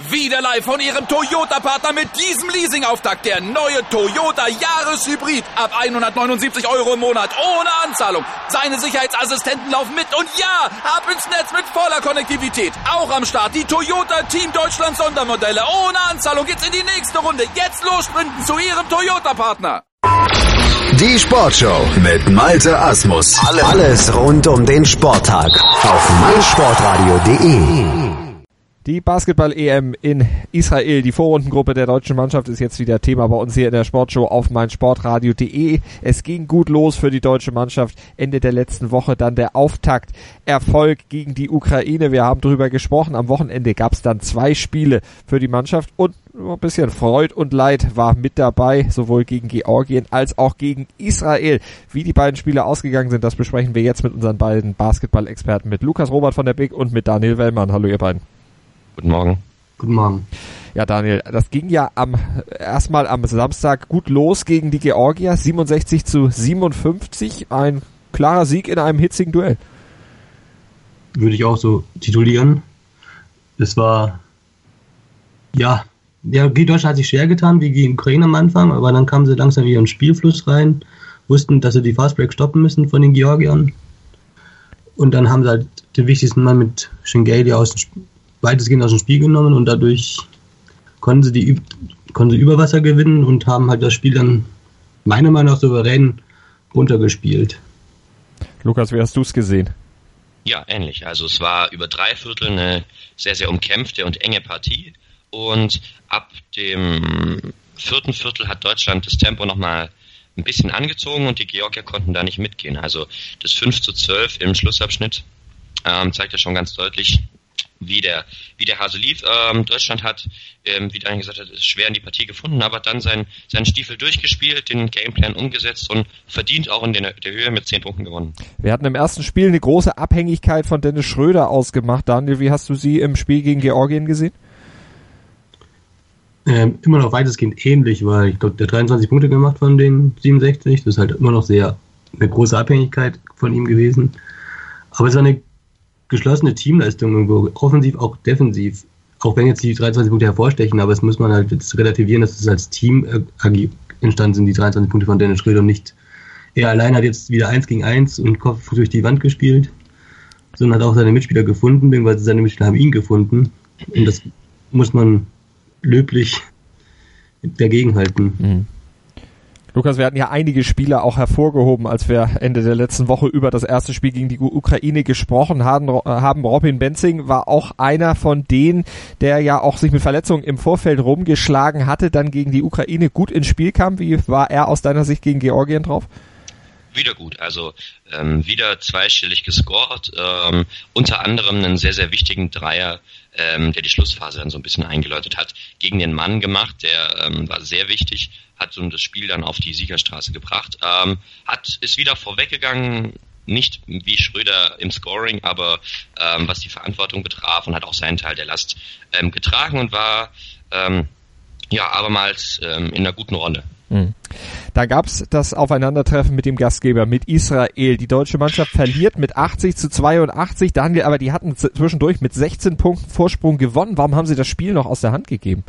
Wieder live von Ihrem Toyota-Partner mit diesem Leasing-Auftakt. Der neue Toyota Jahreshybrid. Ab 179 € im Monat. Ohne Anzahlung. Seine Sicherheitsassistenten laufen mit. Und ja, ab ins Netz mit voller Konnektivität. Auch am Start die Toyota Team Deutschland Sondermodelle. Ohne Anzahlung geht's in die nächste Runde. Jetzt los sprinten zu Ihrem Toyota-Partner. Die Sportshow mit Malte Asmus. Alles rund um den Sporttag auf meinsportradio.de. Die Basketball-EM in Israel, die Vorrundengruppe der deutschen Mannschaft ist jetzt wieder Thema bei uns hier in der Sportshow auf meinsportradio.de. Es ging gut los für die deutsche Mannschaft. Ende der letzten Woche dann der Auftakt. Erfolg gegen die Ukraine. Wir haben drüber gesprochen. Am Wochenende gab es dann 2 Spiele für die Mannschaft und ein bisschen Freud und Leid war mit dabei, sowohl gegen Georgien als auch gegen Israel. Wie die beiden Spiele ausgegangen sind, das besprechen wir jetzt mit unseren beiden Basketball-Experten, mit Lukas Robert von der BIG und mit Daniel Wellmann. Hallo ihr beiden. Guten Morgen. Guten Morgen. Ja, Daniel, das ging ja erstmal am Samstag gut los gegen die Georgier, 67-57, ein klarer Sieg in einem hitzigen Duell. Würde ich auch so titulieren. Es war, die Deutschland hat sich schwer getan, wie gegen Ukraine am Anfang, aber dann kamen sie langsam in ihren Spielfluss rein, wussten, dass sie die Fastbreak stoppen müssen von den Georgiern. Und dann haben sie halt den wichtigsten Mann mit Şengeli weitestgehend aus dem Spiel genommen und dadurch konnten sie über Wasser gewinnen und haben halt das Spiel dann meiner Meinung nach souverän runtergespielt. Lukas, wie hast du es gesehen? Ja, ähnlich. Also es war über 3 Viertel eine sehr, sehr umkämpfte und enge Partie und ab dem 4. Viertel hat Deutschland das Tempo nochmal ein bisschen angezogen und die Georgier konnten da nicht mitgehen. Also das 5:12 im Schlussabschnitt zeigt ja schon ganz deutlich, wie der Hase lief. Deutschland hat, wie Daniel gesagt hat, es schwer in die Partie gefunden, aber dann seinen Stiefel durchgespielt, den Gameplan umgesetzt und verdient auch in der Höhe mit 10 Punkten gewonnen. Wir hatten im ersten Spiel eine große Abhängigkeit von Dennis Schröder ausgemacht. Daniel, wie hast du sie im Spiel gegen Georgien gesehen? Immer noch weitestgehend ähnlich, weil ich glaube, der 23 Punkte gemacht von den 67, das ist halt immer noch sehr eine große Abhängigkeit von ihm gewesen. Aber es war eine geschlossene Teamleistung irgendwo, offensiv, auch defensiv. Auch wenn jetzt die 23 Punkte hervorstechen, aber es muss man halt jetzt relativieren, dass es als Team entstanden sind, die 23 Punkte von Dennis Schröder und nicht er allein hat jetzt wieder 1 gegen 1 und Kopf durch die Wand gespielt, sondern hat auch seine Mitspieler gefunden, beziehungsweise seine Mitspieler haben ihn gefunden und das muss man löblich dagegenhalten. Mhm. Lukas, wir hatten ja einige Spieler auch hervorgehoben, als wir Ende der letzten Woche über das erste Spiel gegen die Ukraine gesprochen haben. Robin Benzing war auch einer von denen, der ja auch sich mit Verletzungen im Vorfeld rumgeschlagen hatte, dann gegen die Ukraine gut ins Spiel kam. Wie war er aus deiner Sicht gegen Georgien drauf? Wieder gut, also wieder zweistellig gescored, unter anderem einen sehr, sehr wichtigen Dreier, der die Schlussphase dann so ein bisschen eingeläutet hat, gegen den Mann gemacht, der war sehr wichtig, hat so das Spiel dann auf die Siegerstraße gebracht, ist wieder vorweggegangen, nicht wie Schröder im Scoring, aber was die Verantwortung betraf und hat auch seinen Teil der Last getragen und war abermals in einer guten Rolle. Da gab's das Aufeinandertreffen mit dem Gastgeber, mit Israel. Die deutsche Mannschaft verliert mit 80-82. Daniel, aber die hatten zwischendurch mit 16 Punkten Vorsprung gewonnen. Warum haben sie das Spiel noch aus der Hand gegeben?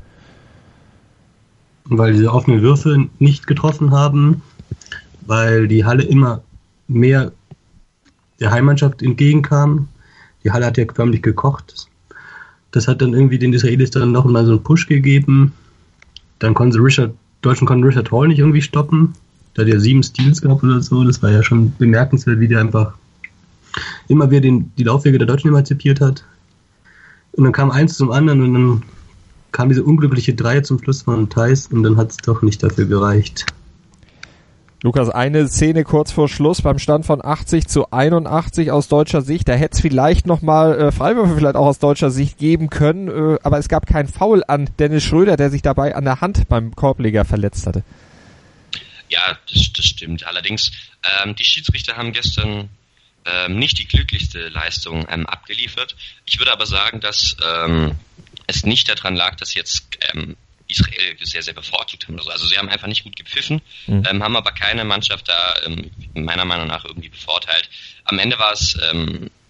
Weil diese offenen Würfe nicht getroffen haben, weil die Halle immer mehr der Heimmannschaft entgegenkam. Die Halle hat ja förmlich gekocht. Das hat dann irgendwie den Israelis dann noch mal so einen Push gegeben. Dann konnten sie Deutschland konnten Richard Hall nicht irgendwie stoppen. Da hat er 7 Steals gehabt oder so. Das war ja schon bemerkenswert, wie der einfach immer wieder die Laufwege der Deutschen emanzipiert hat. Und dann kam eins zum anderen und dann kam diese unglückliche Dreier zum Schluss von Theis und dann hat es doch nicht dafür gereicht. Lukas, eine Szene kurz vor Schluss beim Stand von 80-81 aus deutscher Sicht. Da hätte es vielleicht nochmal Freiwürfe vielleicht auch aus deutscher Sicht geben können, aber es gab kein Foul an Dennis Schröder, der sich dabei an der Hand beim Korbleger verletzt hatte. Ja, das stimmt. Allerdings, die Schiedsrichter haben gestern nicht die glücklichste Leistung abgeliefert. Ich würde aber sagen, dass es nicht daran lag, dass jetzt Israel sehr, sehr bevorzugt haben. Also sie haben einfach nicht gut gepfiffen, haben aber keine Mannschaft da meiner Meinung nach irgendwie bevorteilt. Am Ende war es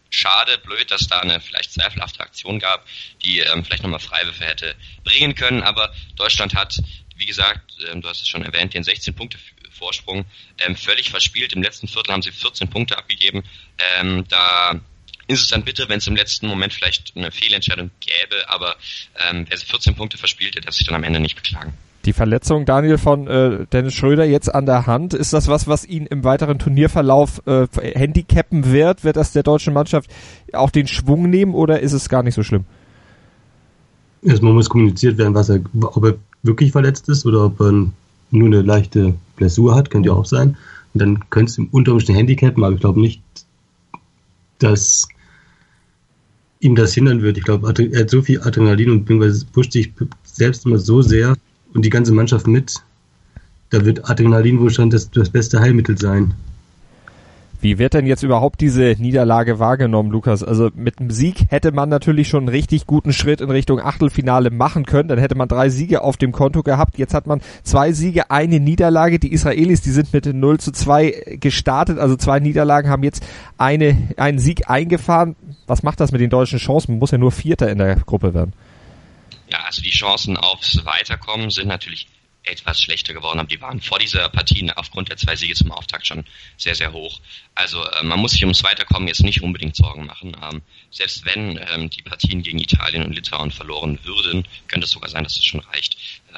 schade, blöd, dass da eine vielleicht zweifelhafte Aktion gab, die vielleicht nochmal Freiwürfe hätte bringen können, aber Deutschland hat, wie gesagt, du hast es schon erwähnt, den 16-Punkte-Vorsprung völlig verspielt. Im letzten Viertel haben sie 14 Punkte abgegeben. Da ist es dann bitter, wenn es im letzten Moment vielleicht eine Fehlentscheidung gäbe, aber wer 14 Punkte verspielt, der darf sich dann am Ende nicht beklagen. Die Verletzung, Daniel, von Dennis Schröder jetzt an der Hand, ist das was ihn im weiteren Turnierverlauf handicappen wird? Wird das der deutschen Mannschaft auch den Schwung nehmen oder ist es gar nicht so schlimm? Erstmal muss kommuniziert werden, ob er wirklich verletzt ist oder ob er nur eine leichte Blessur hat, könnte ja auch sein. Und dann könnte es im unter Umständen handicappen, aber ich glaube nicht, dass ihm das hindern wird. Ich glaube, er hat so viel Adrenalin und pusht sich selbst immer so sehr und die ganze Mannschaft mit. Da wird Adrenalin wohl schon das beste Heilmittel sein. Wie wird denn jetzt überhaupt diese Niederlage wahrgenommen, Lukas? Also mit einem Sieg hätte man natürlich schon einen richtig guten Schritt in Richtung Achtelfinale machen können. Dann hätte man 3 Siege auf dem Konto gehabt. Jetzt hat man 2 Siege, eine Niederlage. Die Israelis, die sind mit 0-2 gestartet. Also 2 Niederlagen, haben jetzt einen Sieg eingefahren. Was macht das mit den deutschen Chancen? Man muss ja nur Vierter in der Gruppe werden. Ja, also die Chancen aufs Weiterkommen sind natürlich etwas schlechter geworden, aber die waren vor dieser Partie aufgrund der 2 Siege zum Auftakt schon sehr, sehr hoch. Also man muss sich ums Weiterkommen jetzt nicht unbedingt Sorgen machen. Selbst wenn die Partien gegen Italien und Litauen verloren würden, könnte es sogar sein, dass es schon reicht.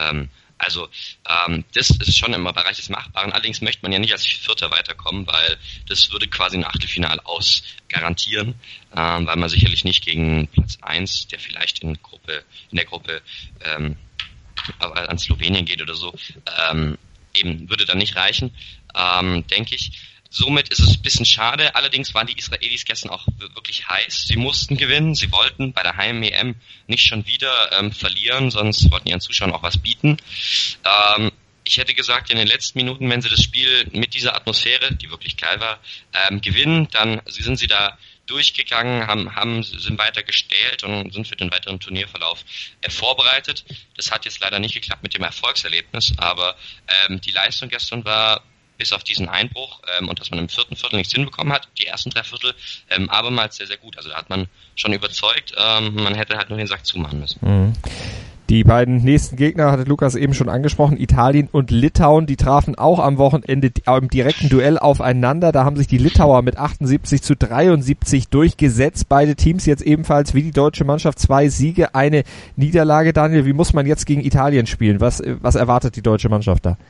Das ist schon im Bereich des Machbaren. Allerdings möchte man ja nicht als Vierter weiterkommen, weil das würde quasi ein Achtelfinale ausgarantieren, weil man sicherlich nicht gegen Platz 1, der vielleicht in der Gruppe an Slowenien geht oder so, eben würde dann nicht reichen, denke ich. Somit ist es ein bisschen schade. Allerdings waren die Israelis gestern auch wirklich heiß. Sie mussten gewinnen. Sie wollten bei der Heim-EM nicht schon wieder verlieren, sonst wollten ihren Zuschauern auch was bieten. Ich hätte gesagt, in den letzten Minuten, wenn sie das Spiel mit dieser Atmosphäre, die wirklich geil war, gewinnen, dann sind sie da durchgegangen, sind weiter gestählt und sind für den weiteren Turnierverlauf vorbereitet. Das hat jetzt leider nicht geklappt mit dem Erfolgserlebnis, aber die Leistung gestern war bis auf diesen Einbruch und dass man im 4. Viertel nichts hinbekommen hat, die ersten 3 Viertel, abermals sehr, sehr gut. Also da hat man schon überzeugt, man hätte halt nur den Sack zumachen müssen. Mhm. Die beiden nächsten Gegner, hatte Lukas eben schon angesprochen, Italien und Litauen, die trafen auch am Wochenende im direkten Duell aufeinander. Da haben sich die Litauer mit 78-73 durchgesetzt. Beide Teams jetzt ebenfalls wie die deutsche Mannschaft 2 Siege, eine Niederlage. Daniel, wie muss man jetzt gegen Italien spielen? Was erwartet die deutsche Mannschaft da?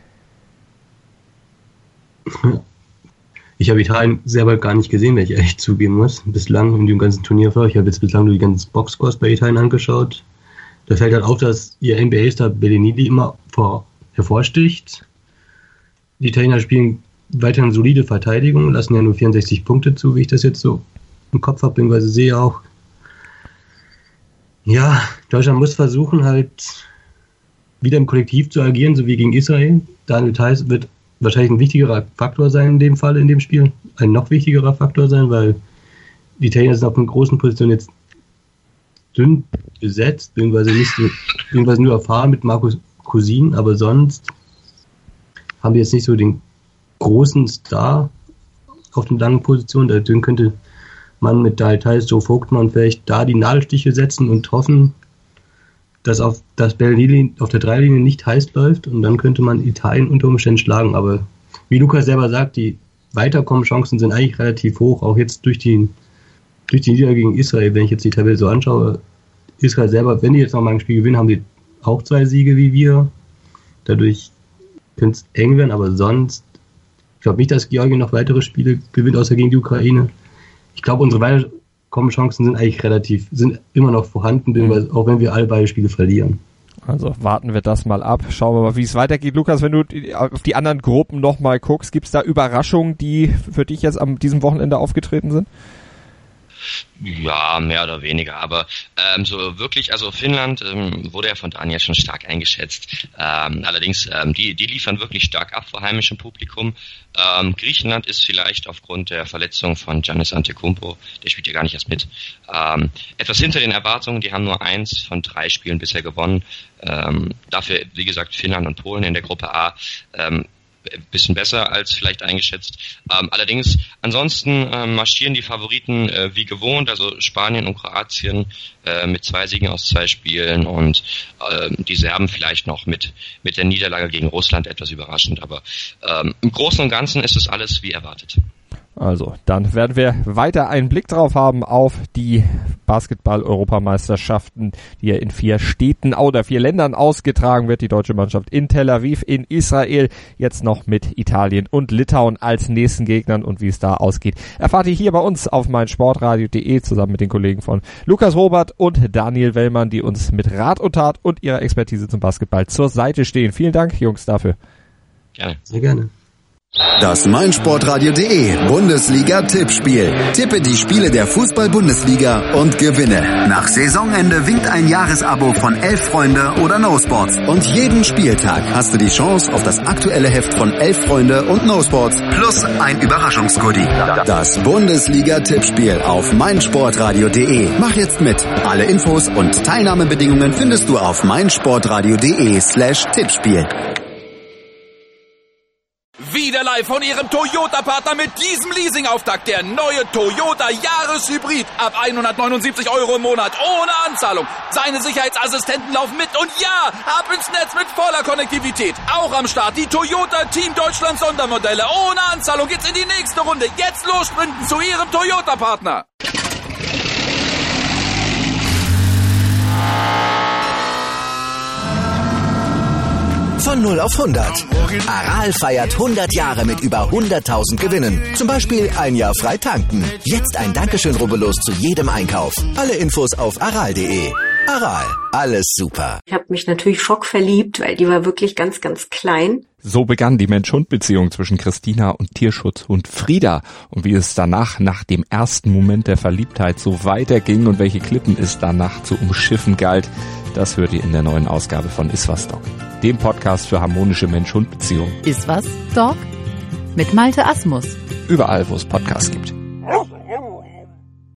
Ich habe Italien selber gar nicht gesehen, wenn ich ehrlich zugeben muss. Bislang in dem ganzen Turnierverlauf. Ich habe jetzt bislang nur die ganzen Boxscores bei Italien angeschaut. Da fällt halt auf, dass ihr NBA-Star Bellinelli immer hervorsticht. Die Italiener spielen weiterhin solide Verteidigung, lassen ja nur 64 Punkte zu, wie ich das jetzt so im Kopf habe, beziehungsweise sehe auch. Ja, Deutschland muss versuchen, halt wieder im Kollektiv zu agieren, so wie gegen Israel. Daniel Theis wird wahrscheinlich ein wichtigerer Faktor sein in dem Fall, in dem Spiel. Ein noch wichtigerer Faktor sein, weil die Italiener sind auf einer großen Position jetzt dünn besetzt, beziehungsweise nur erfahren mit Markus Cousin, aber sonst haben wir jetzt nicht so den großen Star auf den langen Positionen. Deswegen könnte man mit Theis, Joe Vogtmann vielleicht da die Nadelstiche setzen und hoffen, dass Bellinelli auf der Dreilinie nicht heiß läuft und dann könnte man Italien unter Umständen schlagen. Aber wie Lukas selber sagt, die Weiterkommenchancen sind eigentlich relativ hoch, auch jetzt durch die Niederlage gegen Israel, wenn ich jetzt die Tabelle so anschaue. Israel selber, wenn die jetzt nochmal ein Spiel gewinnen, haben die auch 2 Siege wie wir. Dadurch könnte es eng werden, aber sonst, ich glaube nicht, dass Georgien noch weitere Spiele gewinnt, außer gegen die Ukraine. Ich glaube, unsere Weiterkommenchancen sind eigentlich sind immer noch vorhanden, auch wenn wir alle beide Spiele verlieren. Also warten wir das mal ab. Schauen wir mal, wie es weitergeht. Lukas, wenn du auf die anderen Gruppen nochmal guckst, gibt es da Überraschungen, die für dich jetzt an diesem Wochenende aufgetreten sind? Ja, mehr oder weniger, aber so wirklich, also Finnland wurde ja von Daniel schon stark eingeschätzt. Allerdings, die liefern wirklich stark ab vor heimischem Publikum. Griechenland ist vielleicht aufgrund der Verletzung von Giannis Antetokounmpo, der spielt ja gar nicht erst mit, etwas hinter den Erwartungen. Die haben nur 1 von 3 Spielen bisher gewonnen. Dafür, wie gesagt, Finnland und Polen in der Gruppe A bisschen besser als vielleicht eingeschätzt. Allerdings, ansonsten marschieren die Favoriten wie gewohnt, also Spanien und Kroatien mit 2 Siegen aus 2 Spielen und die Serben vielleicht noch mit der Niederlage gegen Russland etwas überraschend, aber im Großen und Ganzen ist es alles wie erwartet. Also, dann werden wir weiter einen Blick drauf haben auf die Basketball-Europameisterschaften, die ja in 4 Städten oder 4 Ländern ausgetragen wird. Die deutsche Mannschaft in Tel Aviv, in Israel, jetzt noch mit Italien und Litauen als nächsten Gegnern, und wie es da ausgeht, erfahrt ihr hier bei uns auf meinsportradio.de zusammen mit den Kollegen von Lukas Robert und Daniel Wellmann, die uns mit Rat und Tat und ihrer Expertise zum Basketball zur Seite stehen. Vielen Dank, Jungs, dafür. Gerne. Sehr gerne. Das meinsportradio.de Bundesliga-Tippspiel. Tippe die Spiele der Fußball-Bundesliga und gewinne. Nach Saisonende winkt ein Jahresabo von 11 Freunde oder No Sports. Und jeden Spieltag hast du die Chance auf das aktuelle Heft von 11 Freunde und No Sports plus ein Überraschungsgoodie. Das Bundesliga-Tippspiel auf meinsportradio.de. Mach jetzt mit. Alle Infos und Teilnahmebedingungen findest du auf meinsportradio.de/Tippspiel. Wieder live von Ihrem Toyota-Partner mit diesem Leasing-Auftakt. Der neue Toyota Jahreshybrid. Ab 179 € im Monat. Ohne Anzahlung. Seine Sicherheitsassistenten laufen mit. Und ja, ab ins Netz mit voller Konnektivität. Auch am Start die Toyota Team Deutschland Sondermodelle. Ohne Anzahlung geht's in die nächste Runde. Jetzt los sprinten zu Ihrem Toyota-Partner. Von 0 auf 100. Aral feiert 100 Jahre mit über 100.000 Gewinnen. Zum Beispiel ein Jahr frei tanken. Jetzt ein Dankeschön, rubbellos zu jedem Einkauf. Alle Infos auf aral.de. Aral, alles super. Ich habe mich natürlich schockverliebt, weil die war wirklich ganz, ganz klein. So begann die Mensch-Hund-Beziehung zwischen Christina und Tierschutzhund Frieda. Und wie es danach, nach dem ersten Moment der Verliebtheit, so weiterging und welche Klippen es danach zu umschiffen galt, das hört ihr in der neuen Ausgabe von Iswas Dog, dem Podcast für harmonische Mensch-Hund-Beziehungen. Iswas Dog? Mit Malte Asmus. Überall, wo es Podcasts gibt.